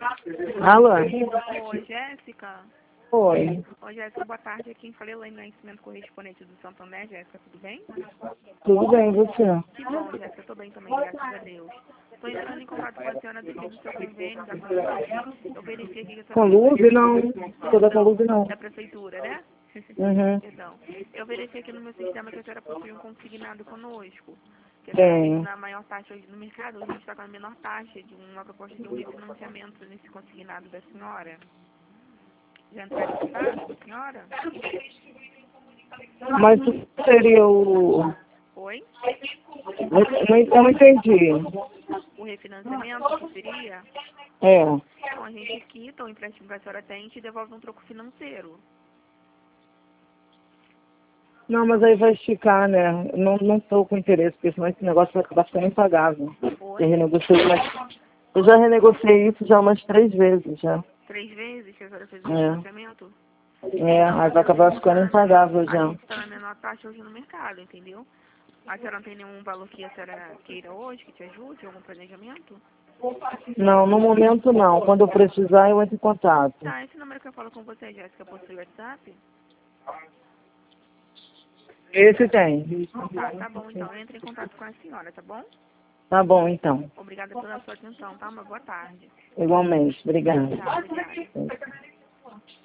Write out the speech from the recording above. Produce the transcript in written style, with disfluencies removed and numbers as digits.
Alô? Oi, Jéssica. Oi. Oi, Jéssica, boa tarde. Aqui quem falei lá em Nascimento Correspondente do Santander, Jéssica, tudo bem? Tudo bem, você? Que bom, Jéssica, eu tô bem também, graças a Deus. Estou entrando em contato com a senhora devido ao seu convênio da Conlube. Eu verifiquei aqui que a senhora... Conlube não. Toda Conlube não. Da prefeitura, né? Uhum. Perdão. Eu verifiquei aqui no meu sistema que a senhora possui um consignado conosco. Que a senhora Tem. fez na maior taxa hoje no mercado. Hoje a gente está com a menor taxa de uma proposta de um refinanciamento nesse consignado da senhora. Já entraram em contato com a senhora? Mas o que seria o... Oi? Eu não entendi. O refinanciamento, que seria? É. Então, a gente quita o empréstimo que a senhora tem e te devolve um troco financeiro. Não, mas aí vai esticar, né? Não tô com interesse, porque senão esse negócio vai acabar ficando impagável. Oi? Eu já renegociei isso já umas 3 vezes, já. 3 vezes que a senhora fez o É. refinanciamento? Aí vai acabar ficando impagável já. A gente está na menor taxa hoje no mercado, entendeu? A senhora não tem nenhum valor que a senhora queira hoje, que te ajude, algum planejamento? Não, no momento não. Quando eu precisar, eu entro em contato. Tá, esse número que eu falo com você, Jéssica, possui WhatsApp? Esse tem. Tá bom, então. Entre em contato com a senhora, tá bom? Tá bom, então. Obrigada pela sua atenção, tá? Uma boa tarde. Igualmente. Obrigada. Tá, obrigada.